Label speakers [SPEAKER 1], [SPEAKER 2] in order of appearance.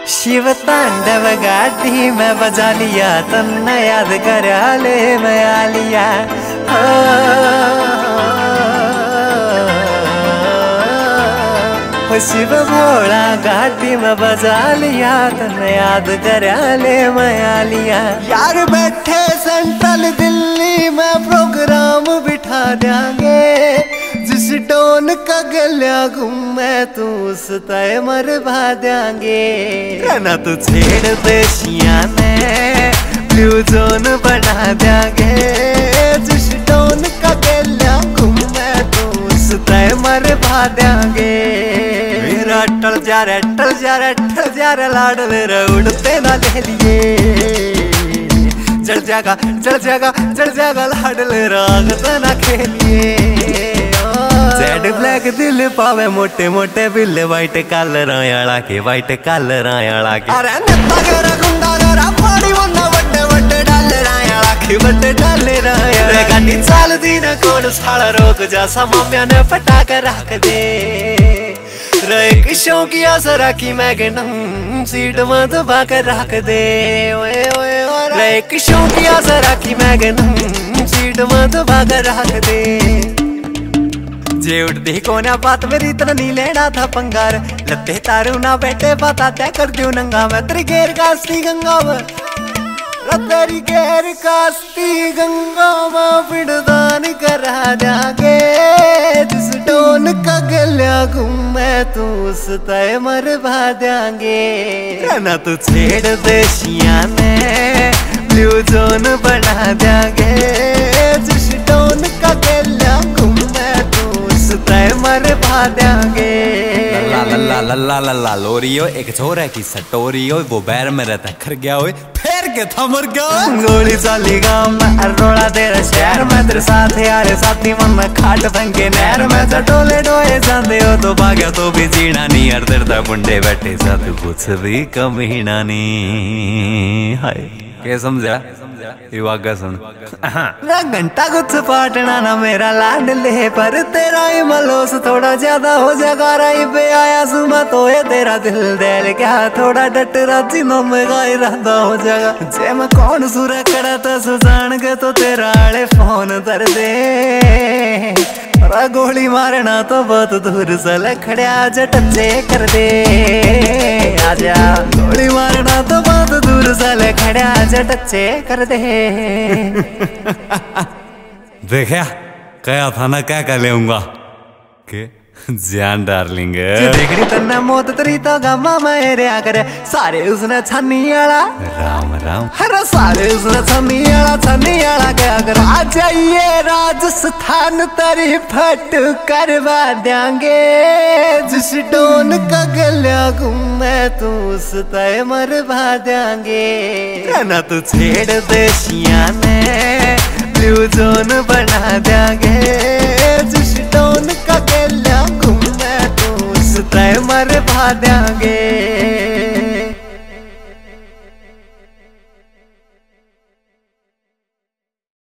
[SPEAKER 1] शिव तांडव गाड़ी में बजा लिया तन्ने याद करा ले मैं आ लिया। शिव भोला गाड़ी में बजा लिया तन्ने याद करा ले मैं आ लिया। यार बैठे सेंट्रल दिल्ली में प्रोग्राम बिठा देंगे, जिस टोन का गलिया घूमे तू उस तय मरवा देंगे। ना तू छेड़ देशिया ने ब्लू जोन बना देंगे, जिस टोन का गलिया घूमे तू उस तय मरवा देंगे। मेरा टल जा रे टल जा रे टल जा रे लाड मेरा उड़ते ना ले लिए। जल जागा लाड ले राग तना खेलिए। जेड ब्लैक दिल पावे मोटे मोटे बिल्ले वाइट कलर आयाला के वाइट कलर आयाला के। अरे नत्ता गरा गुंडा गरा पानी वन्ना वड्डे वड्डे डाले आयाला के वड्डे डाले आयाला। गाड़ी चाल दी न कोण साला रोक जा समाम्या ने पटाक रख दे। रे किशों की आसरा की मैगनम सीट में दबा कर रख दे। ओए ओए रे किशों की आसरा की मैगनम सीट में दबा कर रख दे। जे उठती कोना बात मेरी इतना नहीं लेना था पंगार, लत्ते तारू ना बैठे बता तय कर दू नंगा। मैं तेरी घेर कास्ती गंगा में तेरी घेर कास्ती गंगा में पिड़दान करा जाके। जिस टोन का गलिया घूमे तू उस तय मरवा देंगे। ना तू छेड़ देशिया ने ब्लू जोन बना देंगे, जिस टोन का गलिया घूमे तय मरवा देंगे।
[SPEAKER 2] ला ला ला ला ला ला ला लोरियो एक छोरा की सटोरियो, वो बैर में रहता खर गया होए फेर के था मर गया।
[SPEAKER 1] गोली चाली गाँव में अरोड़ा तेरा शहर में तेरे साथ यार साथी मन में खाट फंके नहर में। चटोले डोए जाते हो तो भाग्या तो भी जीना नहीं। हर दर्दा बुंडे बैठे साथ कुछ भी कमीना नहीं। हाय के समझा वागा सुन। घंटा कुछ पाटना ना मेरा लाड ले, पर तेरा ही मलोस थोड़ा ज्यादा हो जाएगा। राई पे आया सुमा तो ये तेरा दिल दिल क्या थोड़ा डटरा जिनो में गाय रहता हो जाएगा। जे मैं कौन सुरा कड़ा तो सुजान के तो तेरा आले फोन कर दे। गोली मारना तो बहुत दूर से लखड़िया टच्चे कर दे। आजा गोली मारना तो बहुत दूर से लखड़िया टच्चे कर दे।
[SPEAKER 2] देखा कहा था ना क्या कर लेऊंगा के जान डार्लिंग।
[SPEAKER 1] देखड़ी तन्ना मौत तरी तो गमा मेरे आकर सारे उसने छन्नी आला
[SPEAKER 2] राम राम।
[SPEAKER 1] हर सारे उसने छन्नी आला क्या कर। आ जाइए राजस्थान तरी फट करवा देंगे, जिस टोन का गलिया घूमे तू उस तय मरवा देंगे। ना तू छेड़ देशिया ने ब्लू जोन बना देंगे, जिस टोन का गलिया घूमे तू उस तय मरवा देंगे।